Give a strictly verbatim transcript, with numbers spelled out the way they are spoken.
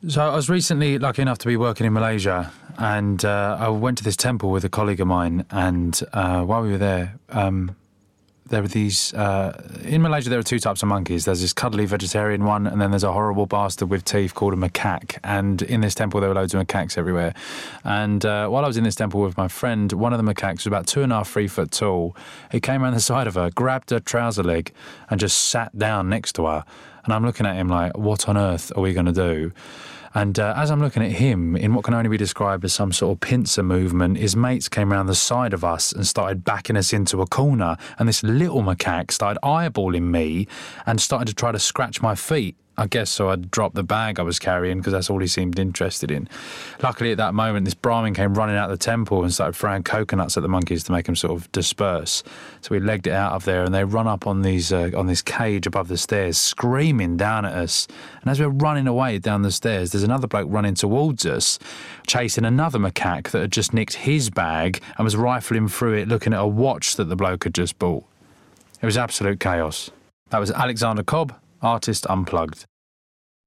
So I was recently lucky enough to be working in Malaysia, and uh, I went to this temple with a colleague of mine, and uh, while we were there, um, there were these... Uh, in Malaysia, there are two types of monkeys. There's this cuddly vegetarian one, and then there's a horrible bastard with teeth called a macaque. And in this temple, there were loads of macaques everywhere. And uh, while I was in this temple with my friend, one of the macaques was about two and a half, three foot tall. He came around the side of her, grabbed her trouser leg, and just sat down next to her. And I'm looking at him like, what on earth are we going to do? And uh, as I'm looking at him, in what can only be described as some sort of pincer movement, his mates came around the side of us and started backing us into a corner. And this little macaque started eyeballing me and started to try to scratch my feet. I guess so I'd drop the bag I was carrying because that's all he seemed interested in. Luckily at that moment, this Brahmin came running out of the temple and started throwing coconuts at the monkeys to make them sort of disperse. So we legged it out of there, and they run up on these uh, on this cage above the stairs, screaming down at us. And as we're running away down the stairs, there's another bloke running towards us, chasing another macaque that had just nicked his bag and was rifling through it, looking at a watch that the bloke had just bought. It was absolute chaos. That was Alexander Cobb, Artist Unplugged.